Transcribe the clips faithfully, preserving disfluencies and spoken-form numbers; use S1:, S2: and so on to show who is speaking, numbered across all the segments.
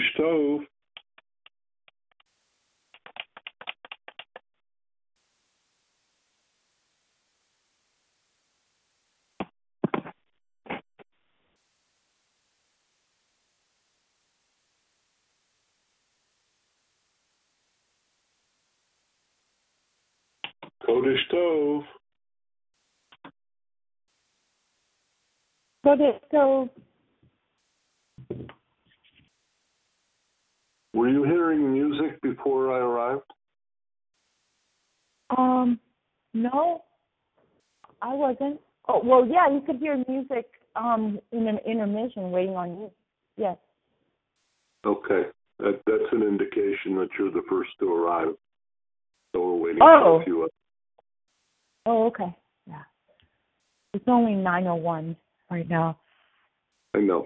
S1: Kodesh Tov. Kodesh Tov.
S2: Kodesh Tov.
S1: Were you hearing music before I arrived?
S2: Um, no, I wasn't. Oh, well, yeah, you could hear music um in an intermission waiting on you. Yes.
S1: Okay. That, that's an indication that you're the first to arrive. So we're waiting
S2: Oh.
S1: for a few others.
S2: Oh, okay. Yeah. It's only nine oh one right now.
S1: I know.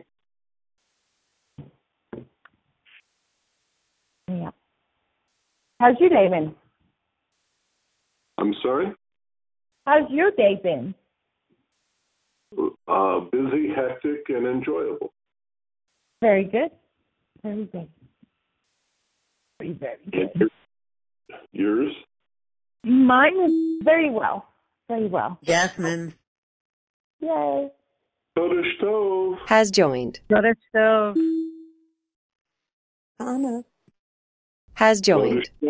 S2: Yeah. How's your day been?
S1: I'm sorry?
S2: How's your day been?
S1: Uh, busy, hectic, and enjoyable.
S2: Very good. Very good. Very, very good.
S1: Yours?
S2: Mine is very well. Very well.
S3: Jasmine.
S2: Yay.
S1: Kodesh Tov.
S4: Has joined.
S3: Kodesh Tov.
S4: Anna. Has joined.
S1: Kodesh Tov.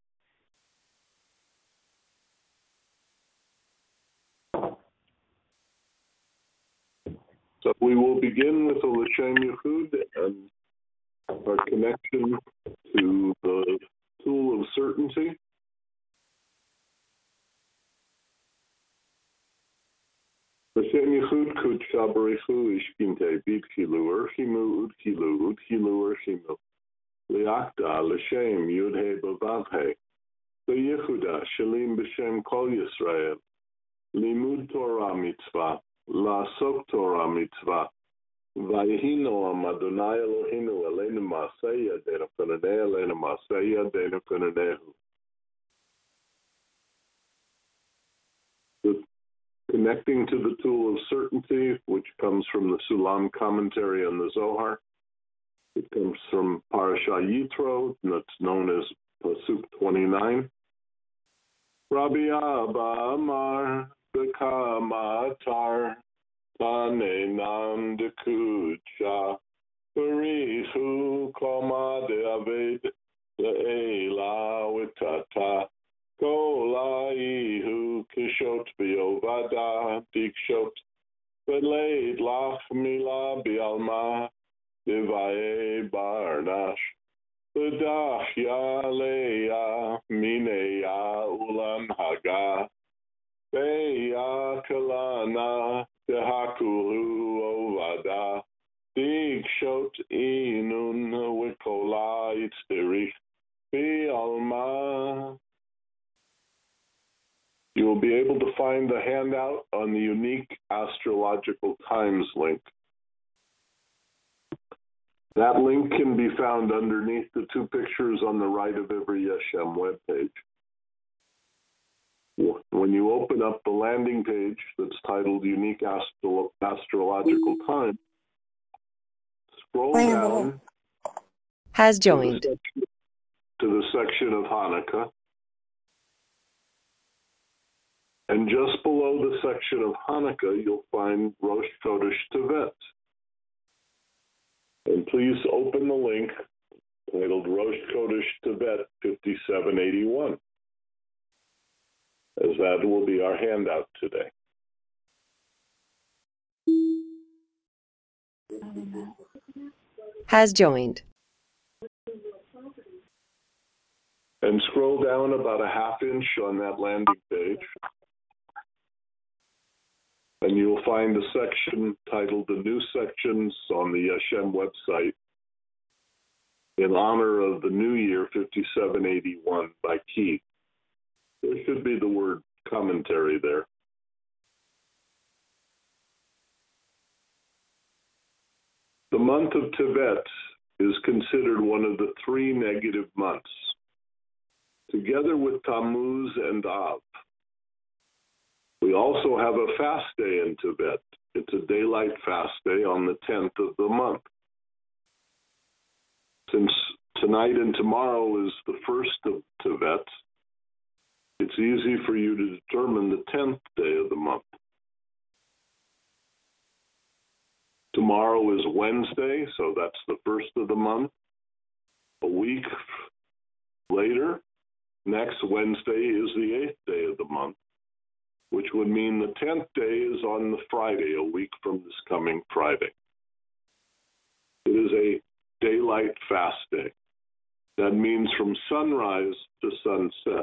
S1: So we will begin with the L'Shem Yichud and our connection to the tool of certainty. L'Shem Yichud Kudsha Barichu Ishkinte Bidkilu Urchimu Udkilu Udkilu Urchimu Liakta L'Shem Yudhe Bavavhe L'Yehuda Shalim B'Shem Kol Yisrael Limud Torah Mitzvah La'asok Torah Mitzvah Vayhi Noam Adonai Eloheinu Aleinu Ma'aseh Yadeinu Kunaneh Aleinu Ma'aseh Yadeinu Kunanehu. The connecting to the tool of certainty, which comes from the Sulam commentary on the Zohar. It comes from Parasha Yitro, that's known as Pasuk twenty-nine. Rabbi Abba Amar Bekamatar Tanenam Dekucha Barichu Koma de Aved Le'ela Witata Kolaihu Kishot Biovada Dikshot Beleid Lach Mila Bialma Devae Barnash Bedach Yaleya Mineya Ulan Haga Beya Kalana Dehakulu Ovada Dikshot Inun Wikola Itzderich Bialma. You will be able to find the handout on the unique astrological times link. That link can be found underneath the two pictures on the right of every Yeshem webpage. When you open up the landing page that's titled Unique Astro- Astrological Time, scroll down
S4: Has joined.
S1: To the, section, to the section of Hanukkah. And just below the section of Hanukkah, you'll find Rosh Chodesh Tevet. And please open the link titled Rosh Chodesh Tevet fifty-seven eighty-one, as that will be our handout today.
S4: Has joined.
S1: And scroll down about a half inch on that landing page. And you'll find a section titled The New Sections on the Yeshem website in honor of the New Year fifty-seven eighty-one by Keith. There should be the word commentary there. The month of Tevet is considered one of the three negative months, together with Tammuz and Av. We also have a fast day in Tibet. It's a daylight fast day on the tenth of the month. tonight and tomorrow is the first of Tevet, it's easy for you to determine the tenth day of the month. Tomorrow is Wednesday, so that's the first of the month. A week later, next Wednesday is the eighth day of the month, which would mean the tenth day is on the Friday, a week from this coming Friday. It is a daylight fast day. That means from sunrise to sunset.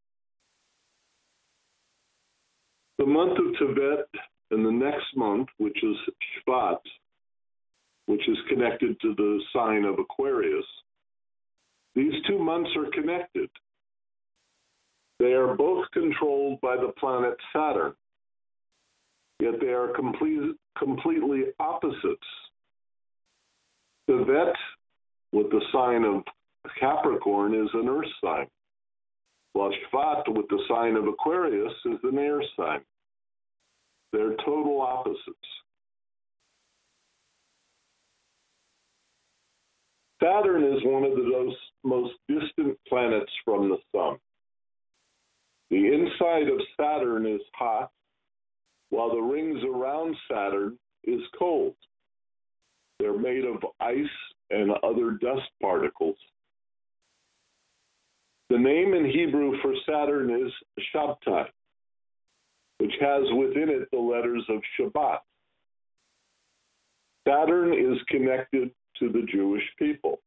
S1: The month of Tevet and the next month, which is Shvat, which is connected to the sign of Aquarius, these two months are connected. They are both controlled by the planet Saturn, yet they are complete, completely opposites. Tevet, with the sign of Capricorn, is an earth sign, while Shvat, with the sign of Aquarius, is an air sign. They're total opposites. Saturn is one of the most distant planets from the sun. The inside of Saturn is hot, while the rings around Saturn is cold. They're made of ice and other dust particles. The name in Hebrew for Saturn is Shabtai, which has within it the letters of Shabbat. Saturn is connected to the Jewish people.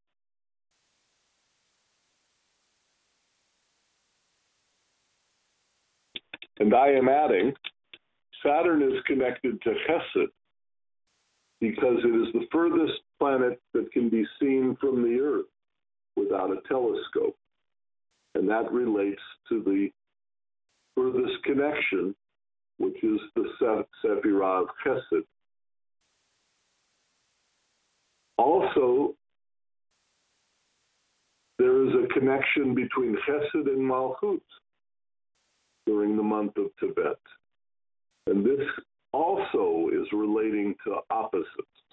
S1: And I am adding, Saturn is connected to Chesed because it is the furthest planet that can be seen from the Earth without a telescope. And that relates to the furthest connection, which is the Sephirah of Chesed. Also, there is a connection between Chesed and Malchut during the month of Tevet. And this also is relating to opposites.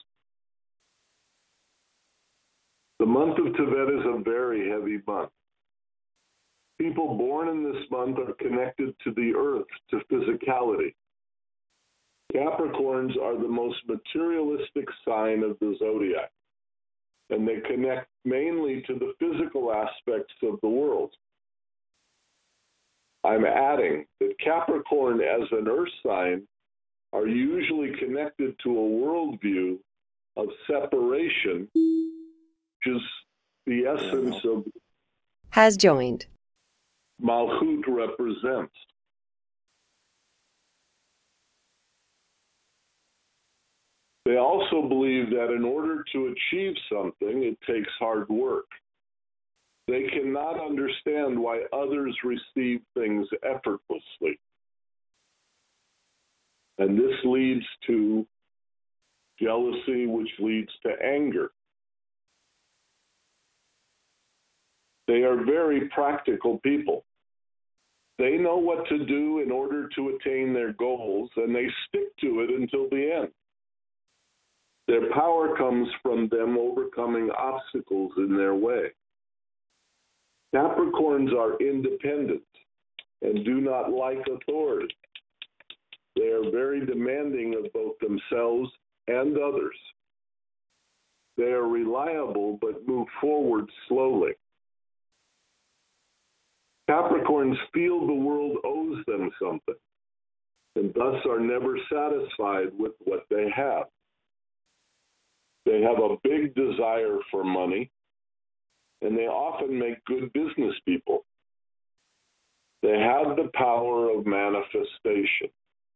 S1: The month of Tevet is a very heavy month. People born in this month are connected to the earth, to physicality. Capricorns are the most materialistic sign of the zodiac, and they connect mainly to the physical aspects of the world. I'm adding that Capricorn as an earth sign are usually connected to a worldview of separation, which is the essence of
S4: has joined.
S1: Malchut represents. They also believe that in order to achieve something, it takes hard work. They cannot understand why others receive things effortlessly. And this leads to jealousy, which leads to anger. They are very practical people. They know what to do in order to attain their goals, and they stick to it until the end. Their power comes from them overcoming obstacles in their way. Capricorns are independent and do not like authority. They are very demanding of both themselves and others. They are reliable but move forward slowly. Capricorns feel the world owes them something, and thus are never satisfied with what they have. They have a big desire for money, and they often make good business people. They have the power of manifestation.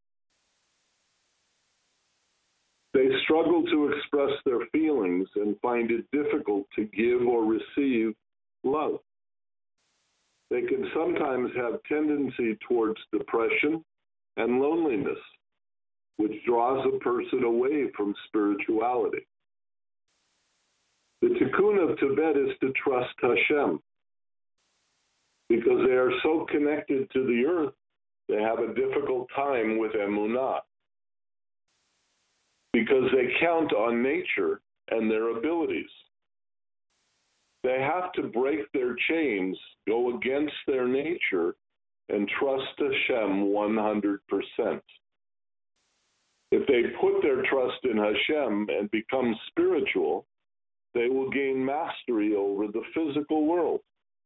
S1: They struggle to express their feelings and find it difficult to give or receive love. They can sometimes have tendency towards depression and loneliness, which draws a person away from spirituality. The tikkun of Tevet is to trust Hashem. Because they are so connected to the earth, they have a difficult time with emunah. Because they count on nature and their abilities. They They have to break their chains, go against their nature, and trust Hashem one hundred percent. If they put their trust in Hashem and become spiritual, they will gain mastery over the physical world.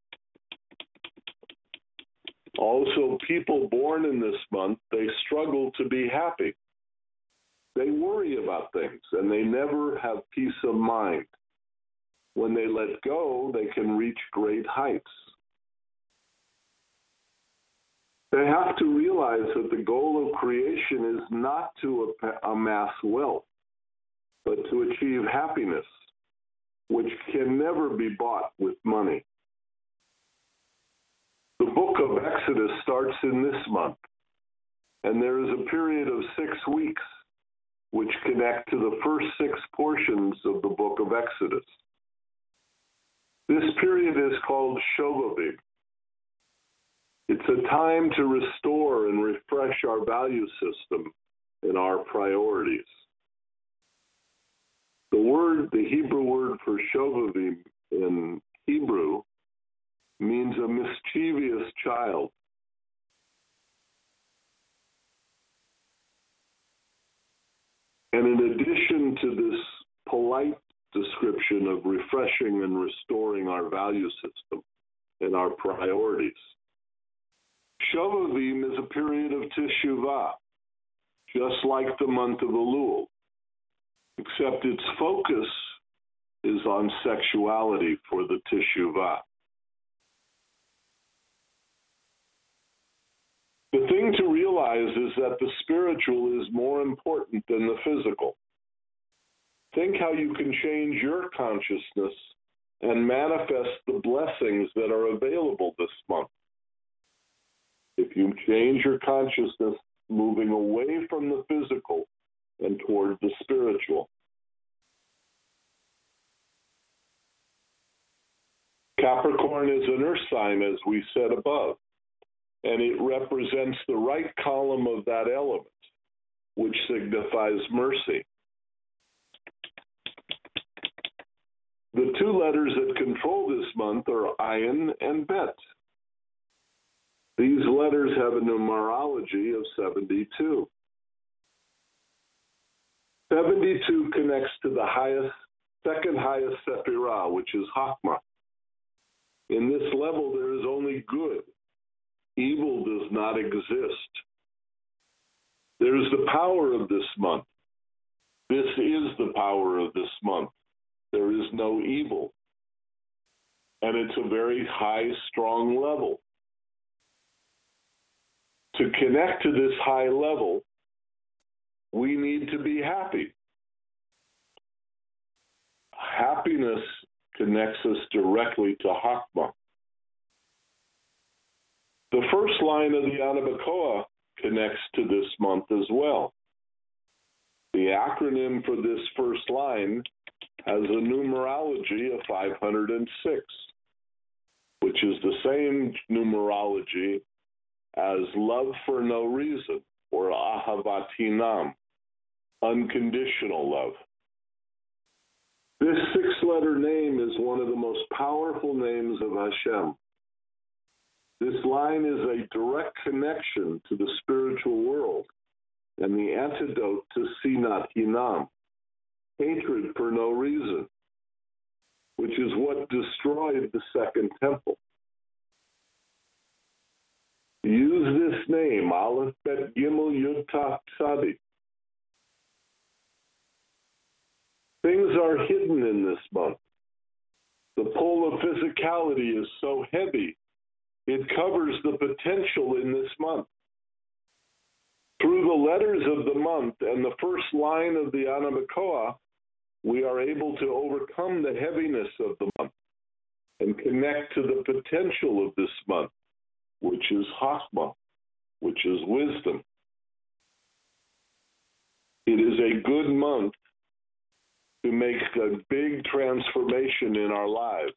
S1: Also, people born in this month, they struggle to be happy. They worry about things, and they never have peace of mind. When they let go, they can reach great heights. They have to realize that the goal of creation is not to amass wealth, but to achieve happiness, which can never be bought with money. The book of Exodus starts in this month, and there is a period of six weeks which connect to the first six portions of the book of Exodus. This period is called Shovavim. It's a time to restore and refresh our value system and our priorities. The word, the Hebrew word for Shovavim in Hebrew means a mischievous child. And in addition to this polite description of refreshing and restoring our value system and our priorities, Shovavim is a period of Teshuvah, just like the month of Elul, except its focus is on sexuality for the Teshuvah. The thing to realize is that the spiritual is more important than the physical. Think how you can change your consciousness and manifest the blessings that are available this month. If you change your consciousness, moving away from the physical and toward the spiritual. Capricorn is an earth sign, as we said above, and it represents the right column of that element, which signifies mercy. The two letters that control this month are Ayin and Bet. These letters have a numerology of seventy-two. seventy-two connects to the highest, second highest Sephirah, which is Chachma. In this level, there is only good. Evil does not exist. There is the power of this month. This is the power of this month. There is no evil. And it's a very high, strong level. To connect to this high level, we need to be happy. Happiness connects us directly to Chachma. The first line of the Ana B'Koach connects to this month as well. The acronym for this first line has a numerology of five hundred six, which is the same numerology as love for no reason, or Ahavat Hinam, unconditional love. This six-letter name is one of the most powerful names of Hashem. This line is a direct connection to the spiritual world and the antidote to Sinat Hinam, hatred for no reason, which is what destroyed the Second Temple. Use this name, Aleph Bet Gimel Yud Taf Tzadi. Things are hidden in this month. The pull of physicality is so heavy, it covers the potential in this month. Through the letters of the month and the first line of the Ana B'Koach, we are able to overcome the heaviness of the month and connect to the potential of this month, which is Chachma, which is wisdom. It is a good month to make a big transformation in our lives.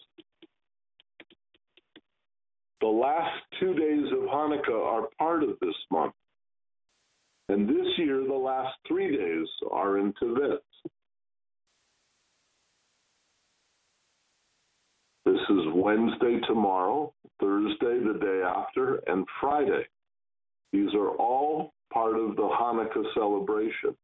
S1: The last two days of Hanukkah are part of this month. And this year, the last three days are in Tevet. The Wednesday tomorrow, Thursday the day after, and Friday. These are all part of the Hanukkah celebration.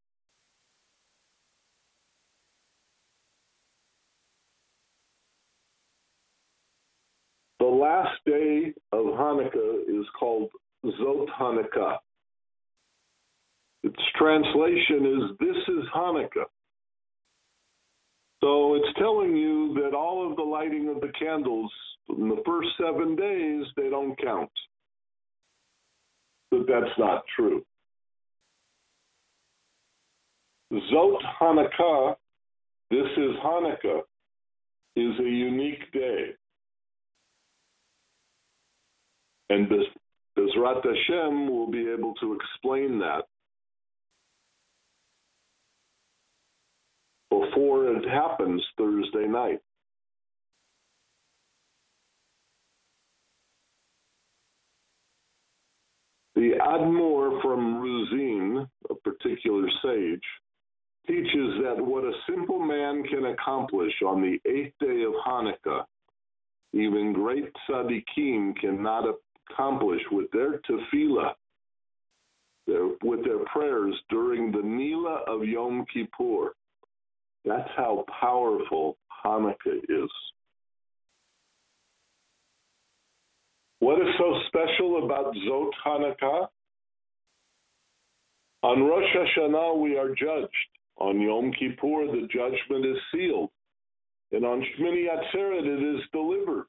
S1: The last day of Hanukkah is called Zot Hanukkah. Its translation is, this is Hanukkah. So it's telling you that all of the lighting of the candles in the first seven days, they don't count. But that's not true. Zot Hanukkah, this is Hanukkah, is a unique day. And Bezrat Hashem will be able to explain that before it happens Thursday night. The Admor from Ruzin, a particular sage, teaches that what a simple man can accomplish on the eighth day of Hanukkah, even great tzaddikim cannot accomplish with their tefillah, their, with their prayers during the Nila of Yom Kippur. That's how powerful Hanukkah is. What is so special about Zot Hanukkah? On Rosh Hashanah, we are judged. On Yom Kippur, the judgment is sealed. And on Shmini Atzeret, it is delivered.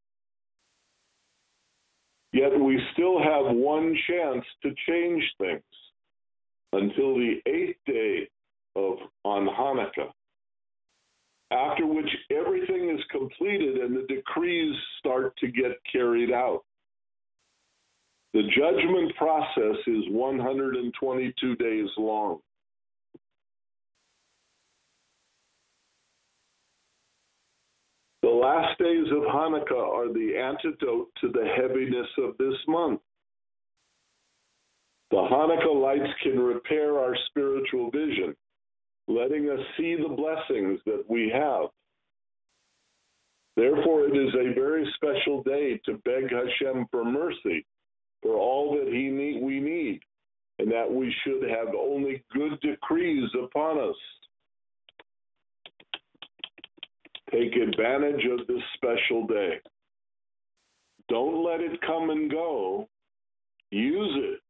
S1: Yet we still have one chance to change things until the eighth day of on Hanukkah, after which everything is completed and the decrees start to get carried out. The judgment process is one hundred twenty-two days long. The last days of Hanukkah are the antidote to the heaviness of this month. The Hanukkah lights can repair our spiritual vision, letting us see the blessings that we have. Therefore, it is a very special day to beg Hashem for mercy for all that he need, we need, and that we should have only good decrees upon us. Take advantage of this special day. Don't let it come and go. Use it.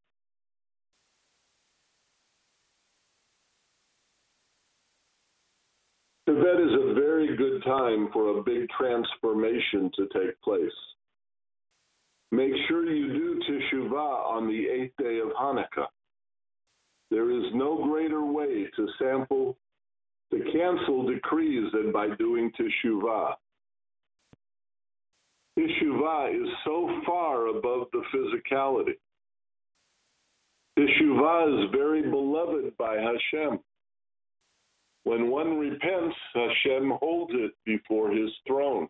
S1: Tevet is a very good time for a big transformation to take place. Make sure you do Teshuvah on the eighth day of Hanukkah. There is no greater way to sample to cancel decrees than by doing Teshuvah. Teshuvah is so far above the physicality. Teshuvah is very beloved by Hashem. When one repents, Hashem holds it before his throne.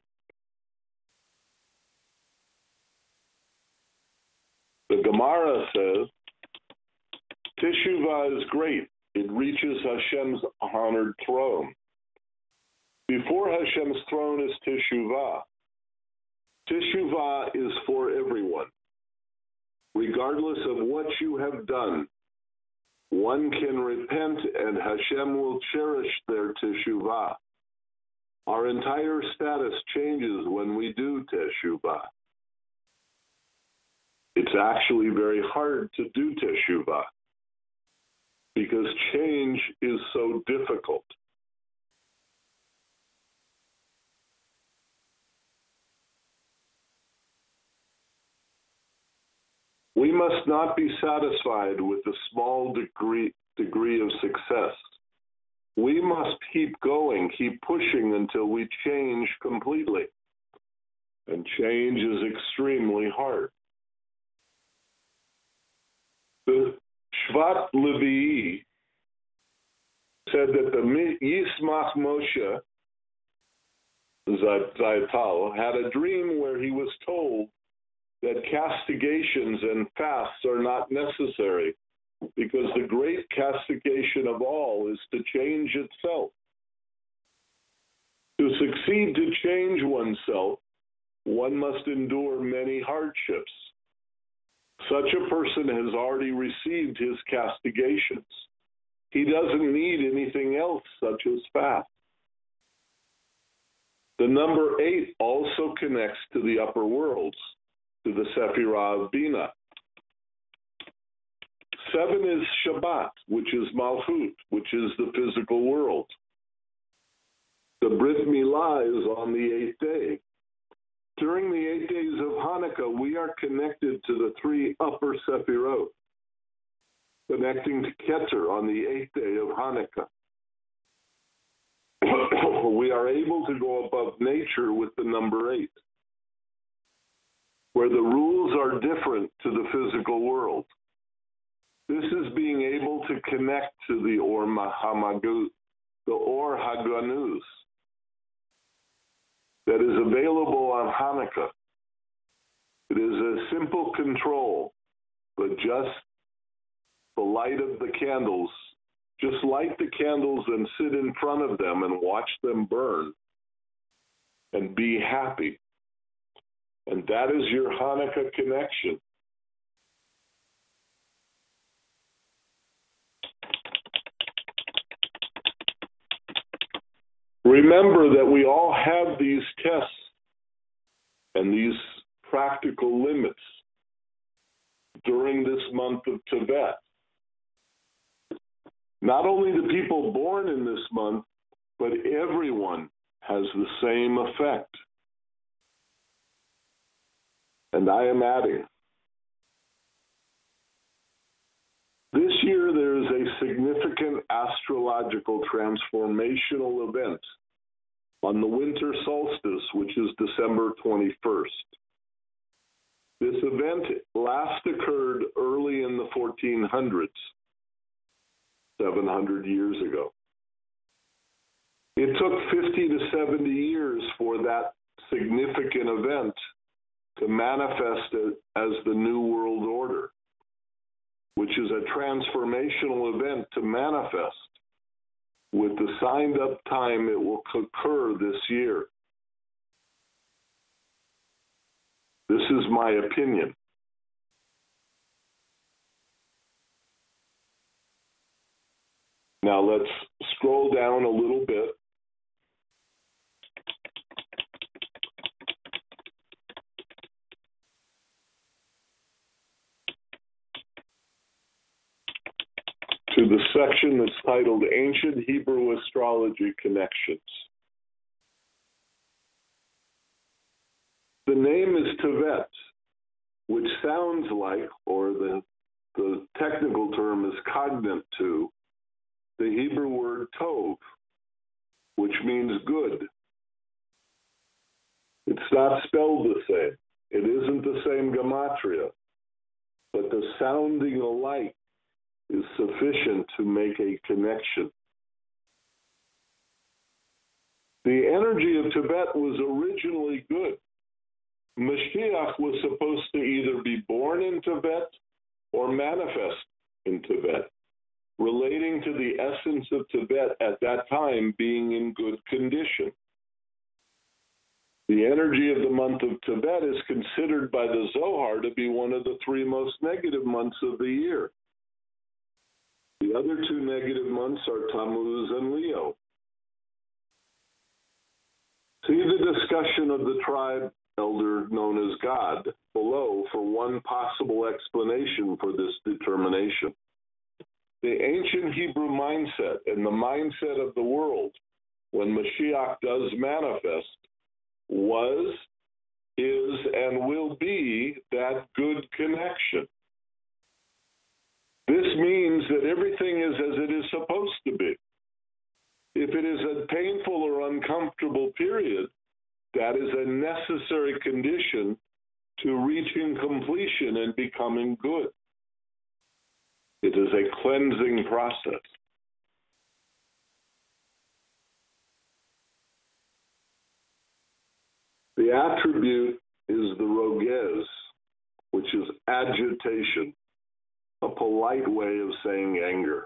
S1: The Gemara says, Teshuvah is great. It reaches Hashem's honored throne. Before Hashem's throne is Teshuvah. Teshuvah is for everyone. Regardless of what you have done, one can repent and Hashem will cherish their Teshuvah. Our entire status changes when we do Teshuvah. It's actually very hard to do Teshuvah because change is so difficult. We must not be satisfied with a small degree, degree of success. We must keep going, keep pushing until we change completely. And change is extremely hard. The Shvat Levi said that the Yismach Moshe Zaytal had a dream where he was told that castigations and fasts are not necessary because the great castigation of all is to change itself. To succeed to change oneself, one must endure many hardships. Such a person has already received his castigations. He doesn't need anything else, such as fast. The number eight also connects to the upper worlds, to the Sephirah of Bina. Seven is Shabbat, which is Malchut, which is the physical world. The Brit Milah is on the eighth day. During the eight days of Hanukkah, we are connected to the three upper Sephirot, connecting to Keter on the eighth day of Hanukkah. We are able to go above nature with the number eight, where the rules are different to the physical world. This is being able to connect to the Or Mahamagut, the Or Haganuz, that is available on Hanukkah. It is a simple control, but just the light of the candles. Just light the candles and sit in front of them and watch them burn and be happy. And that is your Hanukkah connection. Remember that we all have these tests and these practical limits during this month of Tevet. Not only the people born in this month, but everyone has the same effect. And I am adding, this year there is a significant astrological transformational event on the winter solstice, which is December twenty-first. This event last occurred early in the fourteen hundreds, seven hundred years ago. It took fifty to seventy years for that significant event to manifest as the New World Order, which is a transformational event to manifest. With the signed up time, it will occur this year. This is my opinion. Now let's scroll down a little bit. To the section that's titled Ancient Hebrew Astrology Connections. The name is Tevet, which sounds like, or the, the technical term is cognate to, the Hebrew word tov, which means good. It's not spelled the same. It isn't the same gematria, but the sounding alike is sufficient to make a connection. The energy of Tevet was originally good. Mashiach was supposed to either be born in Tevet or manifest in Tevet, relating to the essence of Tevet at that time being in good condition. The energy of the month of Tevet is considered by the Zohar to be one of the three most negative months of the year. The other two negative months are Tammuz and Leo. See the discussion of the tribe elder known as God below for one possible explanation for this determination. The ancient Hebrew mindset and the mindset of the world when Mashiach does manifest was, is, and will be that good connection. This means that everything is as it is supposed to be. If it is a painful or uncomfortable period, that is a necessary condition to reaching completion and becoming good. It is a cleansing process. The attribute is the rogez, which is agitation, a polite way of saying anger.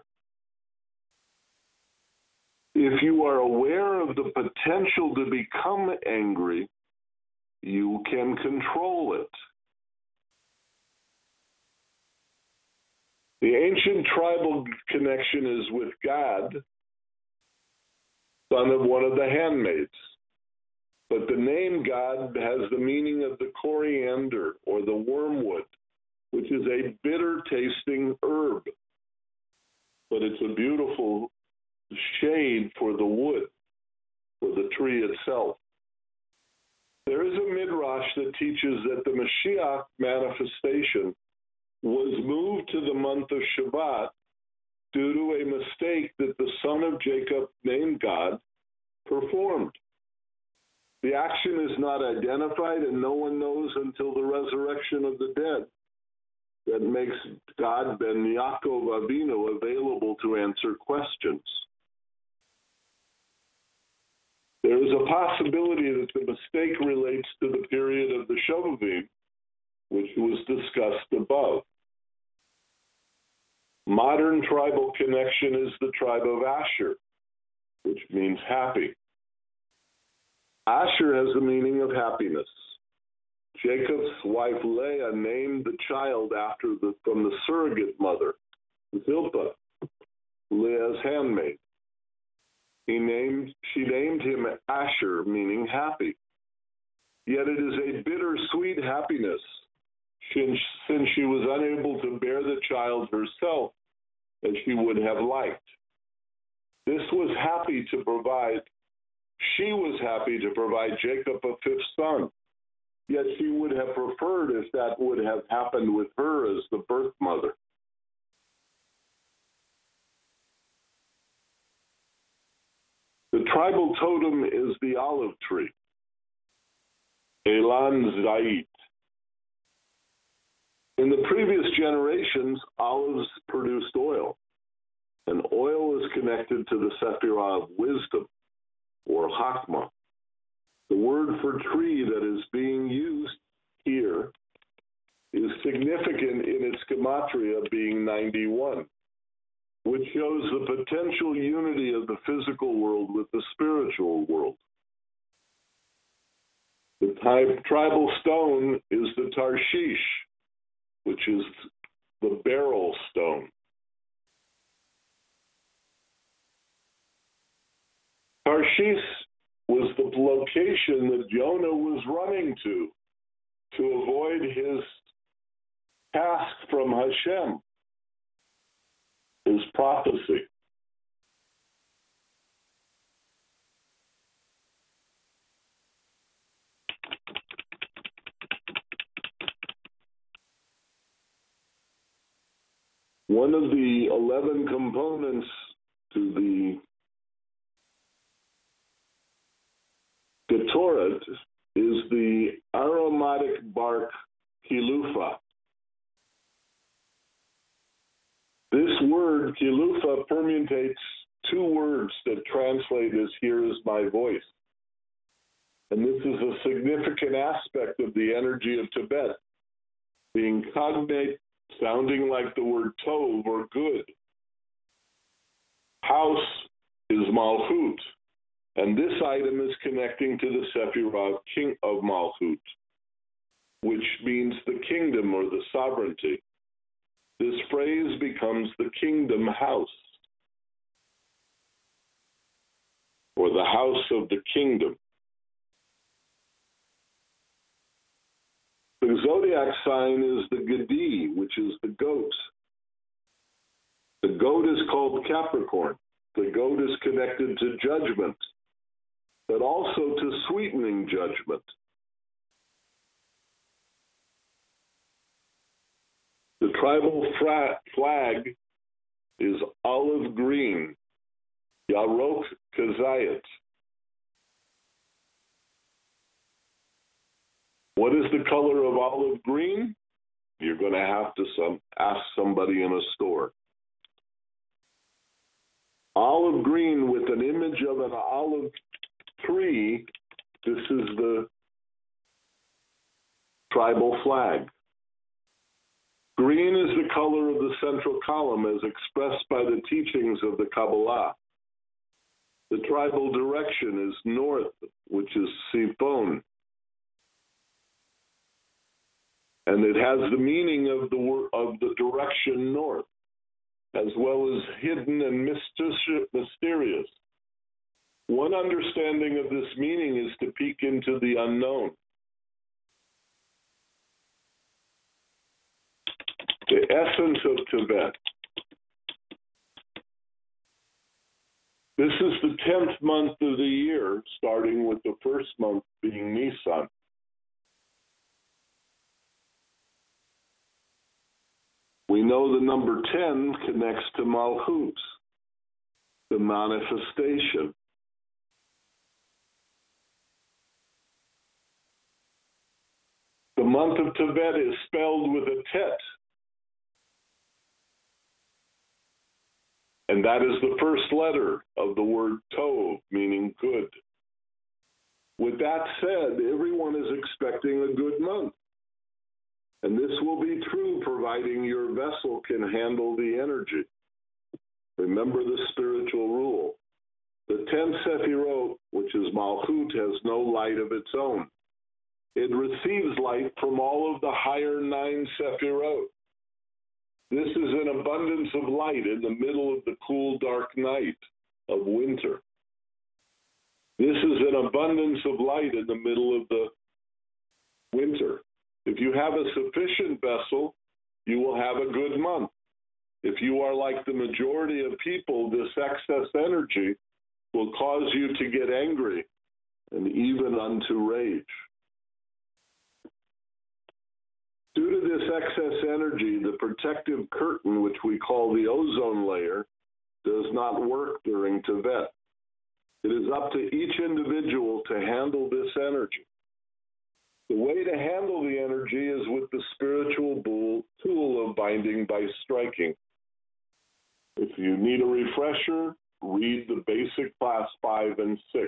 S1: If you are aware of the potential to become angry, you can control it. The ancient tribal connection is with God, son of one of the handmaids. But the name God has the meaning of the coriander or the wormwood, which is a bitter-tasting herb. But it's a beautiful shade for the wood, for the tree itself. There is a midrash that teaches that the Mashiach manifestation was moved to the month of Shabbat due to a mistake that the son of Jacob, named God, performed. The action is not identified, and no one knows until the resurrection of the dead that makes God ben Yaakov Avinu available to answer questions. There is a possibility that the mistake relates to the period of the Shovavim, which was discussed above. Modern tribal connection is the tribe of Asher, which means happy. Asher has the meaning of happiness. Jacob's wife Leah named the child after the from the surrogate mother, Zilpah, Leah's handmaid. He named she named him Asher, meaning happy. Yet it is a bittersweet happiness, since, since she was unable to bear the child herself as she would have liked. This was happy to provide, she was happy to provide Jacob a fifth son, yet she would have preferred if that would have happened with her as the birth mother. The tribal totem is the olive tree, Elan Zayit. In the previous generations, olives produced oil, and oil is connected to the Sephirah of wisdom, or Chachma. The word for tree that is being used here is significant in its gematria being ninety-one, which shows the potential unity of the physical world with the spiritual world. The type, tribal stone is the Tarshish, which is the beryl stone. Tarshish was the location that Jonah was running to to avoid his task from Hashem, his prophecy. One of the eleven components to the Ketoret is the aromatic bark kilufa. This word, kilufa, permutates two words that translate as "here is my voice." And this is a significant aspect of the energy of Tibet, being cognate, sounding like the word tov, or good. House is malchut, and this item is connecting to the Sephirah king of malchut, which means the kingdom or the sovereignty. This phrase becomes the kingdom house, or the house of the kingdom. The zodiac sign is the Gedi, which is the goat. The goat is called Capricorn. The goat is connected to judgment, but also to sweetening judgment. The tribal fra- flag is olive green, Yarok Kazayat. What is the color of olive green? You're going to have to some, ask somebody in a store. Olive green with an image of an olive tree. This is the tribal flag. Green is the color of the central column as expressed by the teachings of the Kabbalah. The tribal direction is north, which is Sifon. and it has the meaning of the wor- of the direction north, as well as hidden and mysterious. One understanding of this meaning is to peek into the unknown. The essence of Tevet. This is the tenth month of the year, starting with the first month being Nisan. We know the number ten connects to Malchut, the manifestation. The month of Tevet is spelled with a tet, and that is the first letter of the word Tov, meaning good. With that said, everyone is expecting a good month. And this will be true providing your vessel can handle the energy. Remember the spiritual rule. The ten Sephirot, which is Malchut, has no light of its own. It receives light from all of the higher nine Sephirot. This is an abundance of light in the middle of the cool, dark night of winter. This is an abundance of light in the middle of the winter. If you have a sufficient vessel, you will have a good month. If you are like the majority of people, this excess energy will cause you to get angry and even unto rage. Due to this excess energy, the protective curtain, which we call the ozone layer, does not work during Tevet. It is up to each individual to handle this energy. The way to handle the energy is with the spiritual tool of binding by striking. If you need a refresher, read the basic class five and six.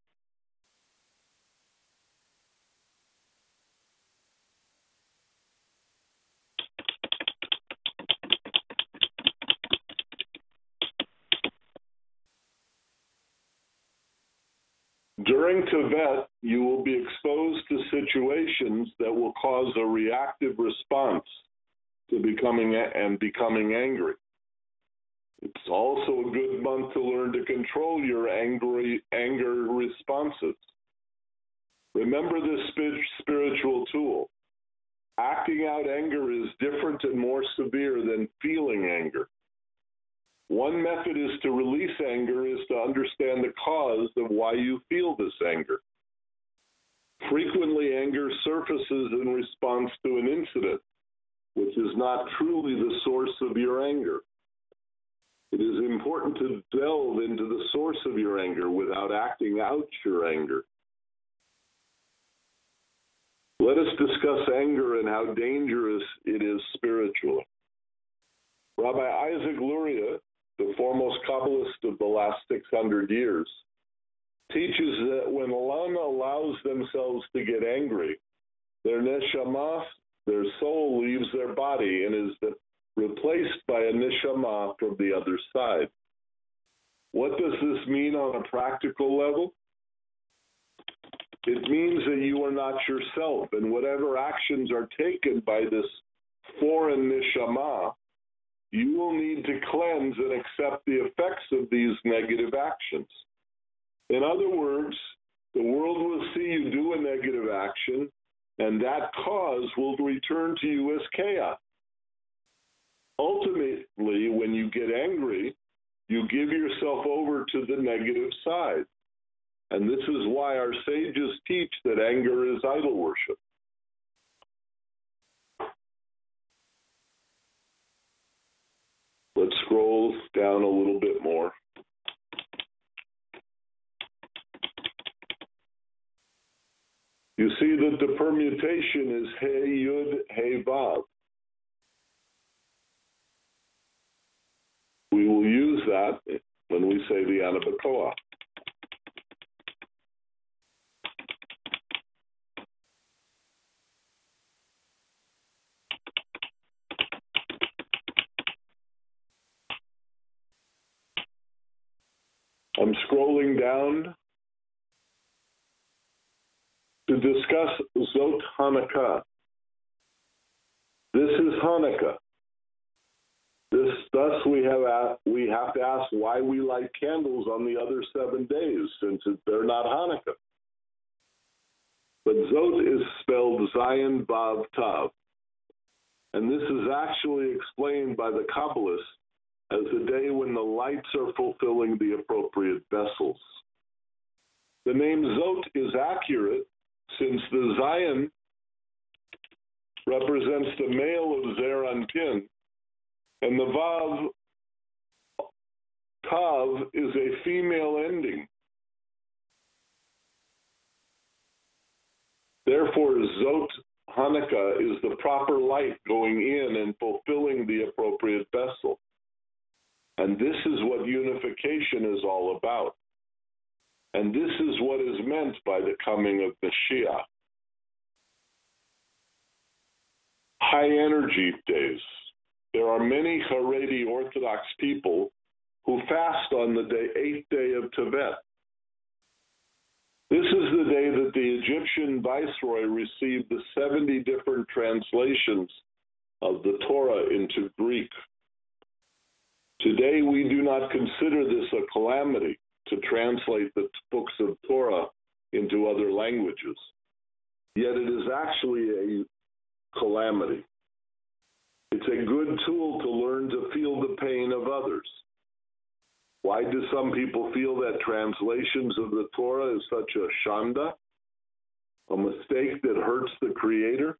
S1: During Tevet, you will be exposed to situations that will cause a reactive response to becoming and becoming angry. It's also a good month to learn to control your angry anger responses. Remember this spiritual tool. Acting out anger is different and more severe than feeling anger. One method is to release anger is to understand the cause of why you feel this anger. Frequently, anger surfaces in response to an incident, which is not truly the source of your anger. It is important to delve into the source of your anger without acting out your anger. Let us discuss anger and how dangerous it is spiritually. Rabbi Isaac Luria, the foremost Kabbalist of the last six hundred years, teaches that when one allows themselves to get angry, their neshama, their soul, leaves their body and is replaced by a neshama from the other side. What does this mean on a practical level? It means that you are not yourself, and whatever actions are taken by this foreign neshama, you will need to cleanse and accept the effects of these negative actions. In other words, the world will see you do a negative action, and that cause will return to you as chaos. Ultimately, when you get angry, you give yourself over to the negative side. And this is why our sages teach that anger is idol worship. Let's scroll down a little bit more. You see that the permutation is Hey Yud Hey Vav. We will use that when we say the Ana B'Koach. I'm scrolling down to discuss Zot Hanukkah. This is Hanukkah. This, thus, we have a, we have to ask why we light candles on the other seven days, since they're not Hanukkah. But Zot is spelled Zayin Vav Tav, and this is actually explained by the Kabbalists as the day when the lights are fulfilling the appropriate vessels. The name Zot is accurate since the Zayin represents the male of Zer Anpin, and the Vav Tav is a female ending. Therefore, Zot Hanukkah is the proper light going in and fulfilling the appropriate vessel. And this is what unification is all about. And this is what is meant by the coming of Mashiach. High energy days. There are many Haredi Orthodox people who fast on the day, eighth day of Tevet. This is the day that the Egyptian viceroy received the seventy different translations of the Torah into Greek. Today, we do not consider this a calamity to translate the books of Torah into other languages. Yet it is actually a calamity. It's a good tool to learn to feel the pain of others. Why do some people feel that translations of the Torah is such a shanda, a mistake that hurts the Creator?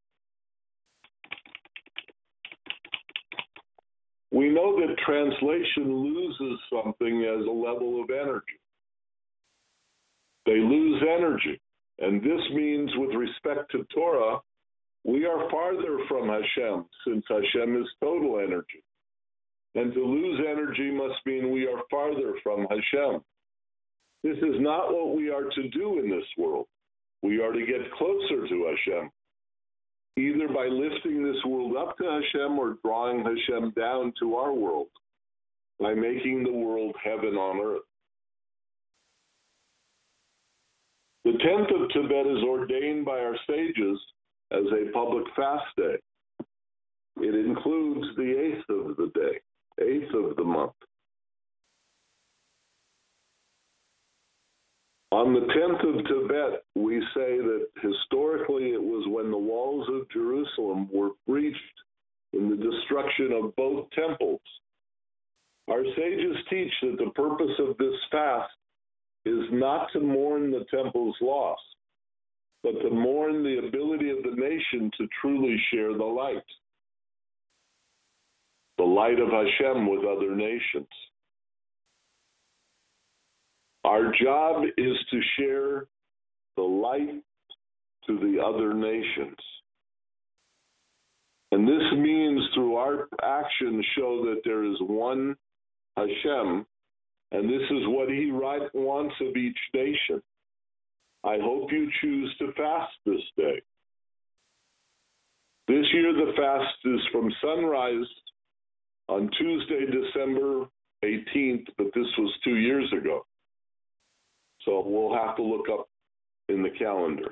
S1: We know that translation loses something as a level of energy. They lose energy, and this means with respect to Torah, we are farther from Hashem, since Hashem is total energy. And to lose energy must mean we are farther from Hashem. This is not what we are to do in this world. We are to get closer to Hashem, either by lifting this world up to Hashem or drawing Hashem down to our world, by making the world heaven on earth. The tenth of Tevet is ordained by our sages as a public fast day. It includes the eighth of the day, eighth of the month. On the tenth of Tevet, we say that historically it was when the walls of Jerusalem were breached in the destruction of both temples. Our sages teach that the purpose of this fast is not to mourn the temple's loss, but to mourn the ability of the nation to truly share the light, the light of Hashem with other nations. Our job is to share the light to the other nations. And this means through our actions show that there is one Hashem, and this is what he wants of each nation. I hope you choose to fast this day. This year the fast is from sunrise on Tuesday, December eighteenth, but this was two years ago. So we'll have to look up in the calendar.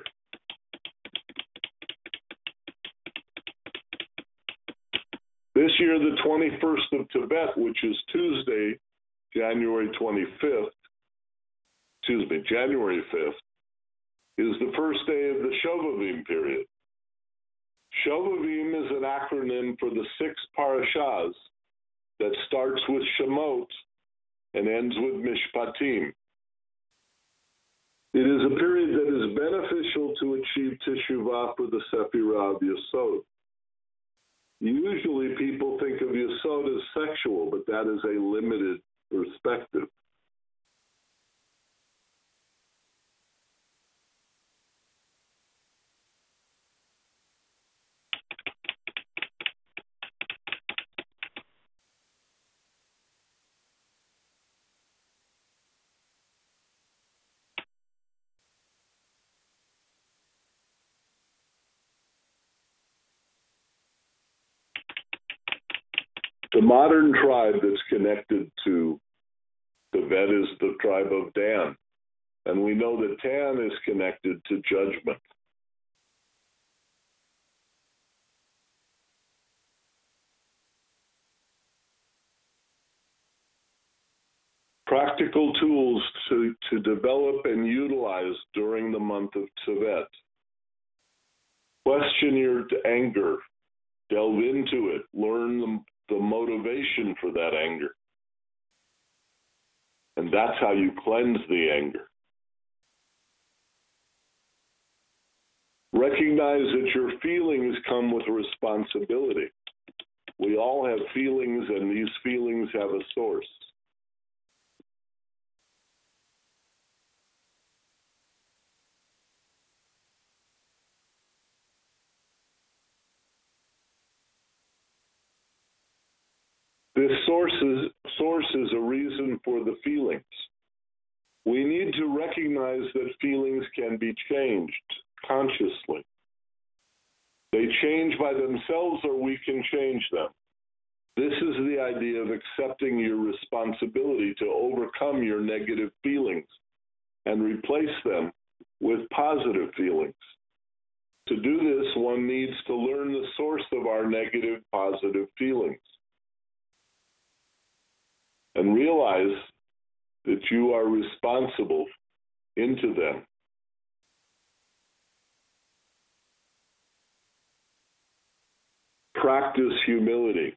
S1: This year, the twenty-first of Tevet, which is Tuesday, January twenty-fifth, excuse me, January fifth, is the first day of the Shovavim period. Shovavim is an acronym for the six parashas that starts with Shemot and ends with Mishpatim. It is a period that is beneficial to achieve Teshuvah for the Sephirah of Yesod. Usually people think of Yesod as sexual, but that is a limited perspective. The modern tribe that's connected to Tevet is the tribe of Dan, and we know that Tan is connected to judgment. Practical tools to, to develop and utilize during the month of Tevet. Question your anger. Delve into it. Learn the, the motivation for that anger. And that's how you cleanse the anger. Recognize that your feelings come with responsibility. We all have feelings, and these feelings have a source. This source is, source is a reason for the feelings. We need to recognize that feelings can be changed consciously. They change by themselves, or we can change them. This is the idea of accepting your responsibility to overcome your negative feelings and replace them with positive feelings. To do this, one needs to learn the source of our negative positive feelings and realize that you are responsible into them. Practice humility.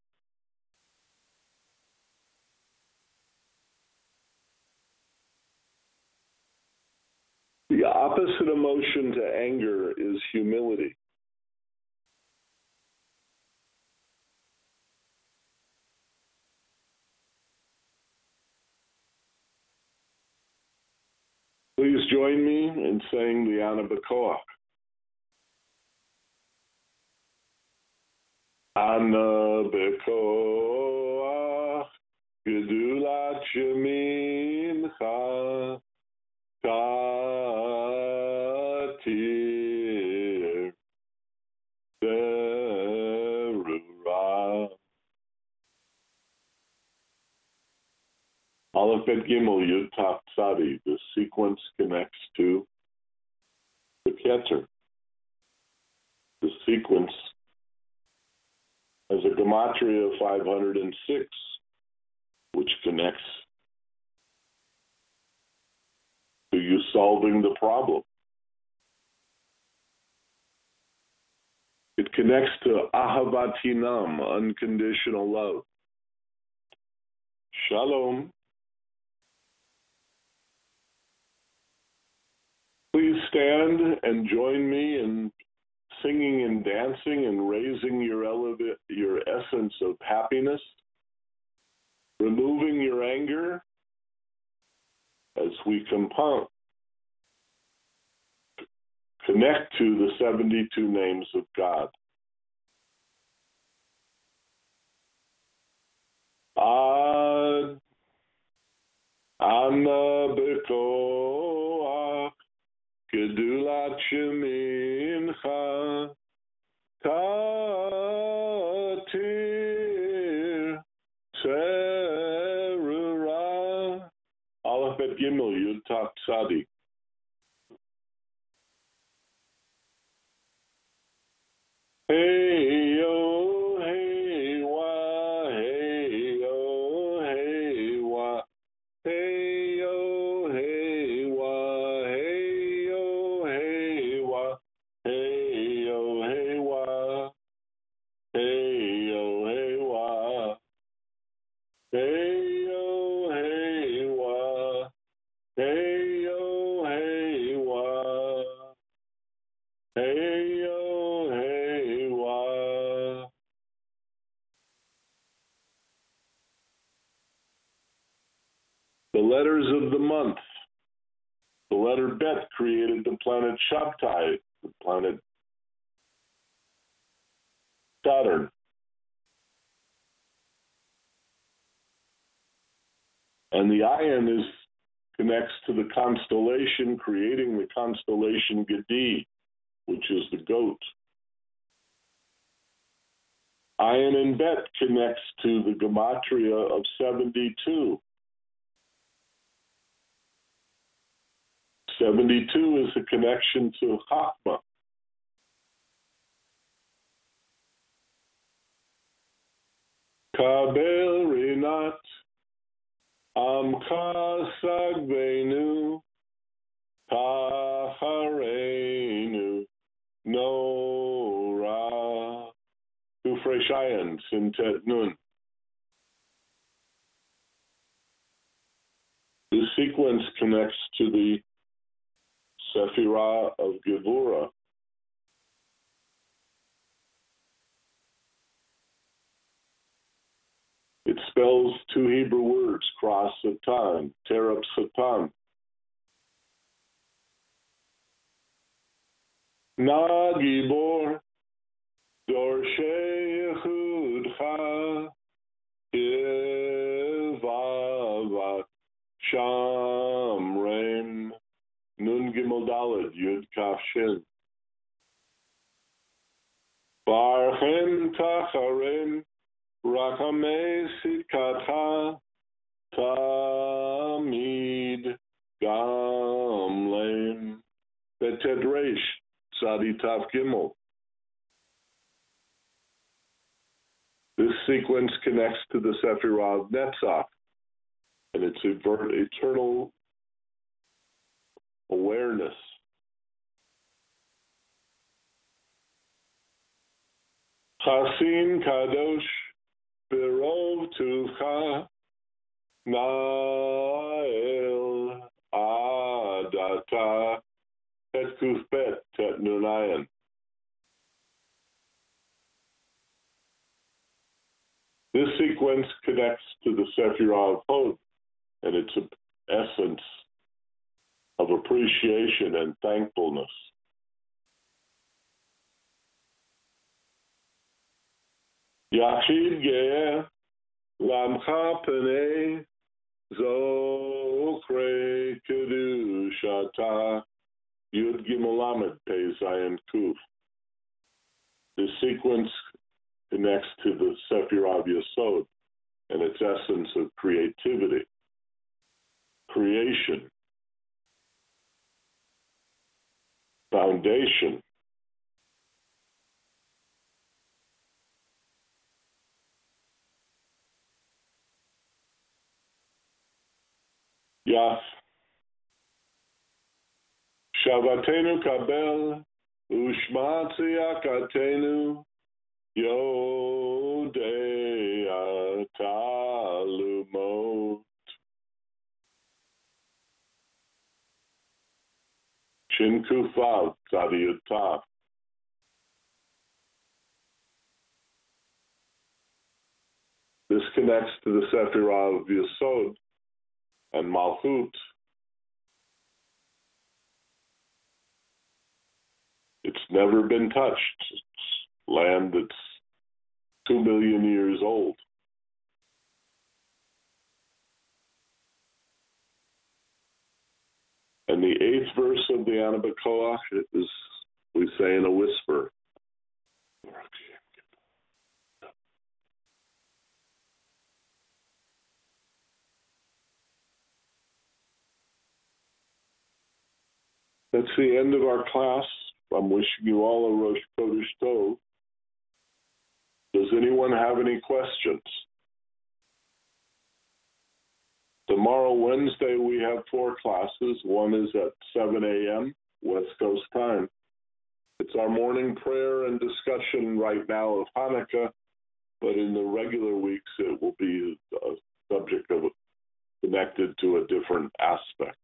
S1: The opposite emotion to anger is humility. Please join me in saying the Ana B'Koach. Ana B'Koach, Gedulat Shemincha, Tatir Berura. Aleph Bet Gimel Yud Taf Tzadi. The sequence connects to the Keter. The sequence has a gematria of five hundred six, which connects to you solving the problem. It connects to Ahavat Hinam, unconditional love. Shalom. Please stand and join me in singing and dancing and raising your eleva- your essence of happiness, removing your anger as we compound, connect to the seventy-two names of God. Ad Ana B'Koach, Gedulat Shemincha, Tatir Terura. Aleph Bet Gimel Yud Taf Tzadi. Hey yo, hey wa, hey yo, hey wa, hey yo, hey wa, hey yo, hey wa, hey yo, hey wa, hey yo, hey wa, hey yo, hey wa, hey yo, hey wa, hey yo, hey wa. The letters of the month. The letter Bet created the planet Shabtai, the planet Saturn. And the Ayin is connects to the constellation, creating the constellation Gedi, which is the goat. Ayin and Bet connects to the gematria of seventy-two. seventy-two is a connection to Chachma. Kabel Rinat Amka Sagvenu, Taharenu, Nora, Ufreshayan, Sintet Nun. This sequence connects to the Sephirah of Gevurah. It spells two Hebrew words, Kras Satan, Terab Satan. Na Gibor, Dorshei Yehudcha, Ivavat, Shamrem, Nun Gimel Daled, Yud Kaf Shin. Barchem Tacharem, Rachamei Sitkatha, Tamid Gamlem, Betedresh, Sadi Tav Gimel. This sequence connects to the Sephirah of Netzach and its eternal awareness. Chasin Kadosh Birov Tuvcha Nael Adata Et Kufbet Tet Nunayan. This sequence connects to the Sephirah of Hod and its essence of appreciation and thankfulness. Yachid Ge'eh Lamcha Penei Zokre Kedushata Yud Gimel Lamed Pei Zayin Kuf. This sequence connects to the Sephirah of Yesod and its essence of creativity, creation, foundation. Yaf. Shavatenu kabel, ushma tziyakatenu, yodea talumot. Shin kufav tzadiyutav. This connects to the Sephirah of Yesod and Malchut. It's never been touched. It's land that's two million years old. And the eighth verse of the Ana B'Koach is, we say in a whisper. That's the end of our class. I'm wishing you all a Rosh Chodesh Tov. Does anyone have any questions? Tomorrow, Wednesday, we have four classes. One is at seven a.m. West Coast time. It's our morning prayer and discussion right now of Hanukkah, but in the regular weeks, it will be a subject of connected to a different aspect.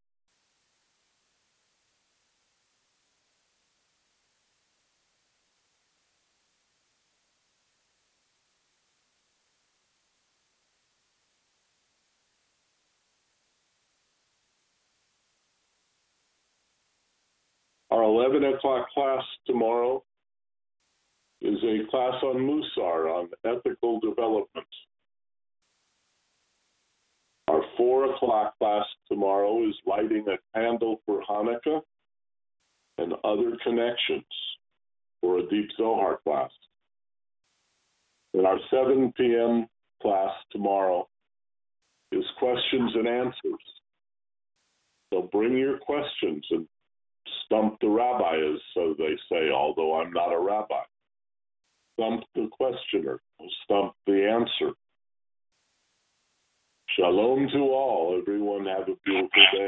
S1: Our eleven o'clock class tomorrow is a class on Musar, on ethical development. Our four o'clock class tomorrow is lighting a candle for Hanukkah and other connections for a Deep Zohar class. And our seven p.m. class tomorrow is questions and answers. So bring your questions and stump the rabbi, as so they say, although I'm not a rabbi. Stump the questioner, stump the answer. Shalom to all. Everyone have a beautiful day.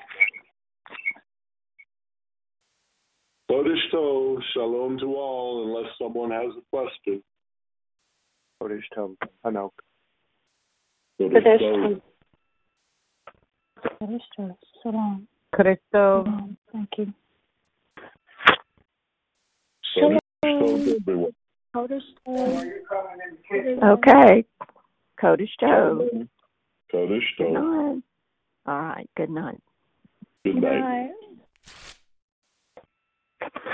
S1: Kodesh Tov, shalom to all, unless someone has a question.
S3: Kodesh Tov, Hanok.
S1: Kodesh Tov.
S2: Kodesh Tov. Shalom.
S5: Kodesh Tov.
S2: Shalom. Thank you.
S1: Kodesh Tov, everyone.
S2: Kodesh Tov.
S5: Okay. Kodesh Tov.
S1: Kodesh
S5: Good
S1: Tov.
S5: night. All right. Good night.
S1: Good night.
S2: Good night.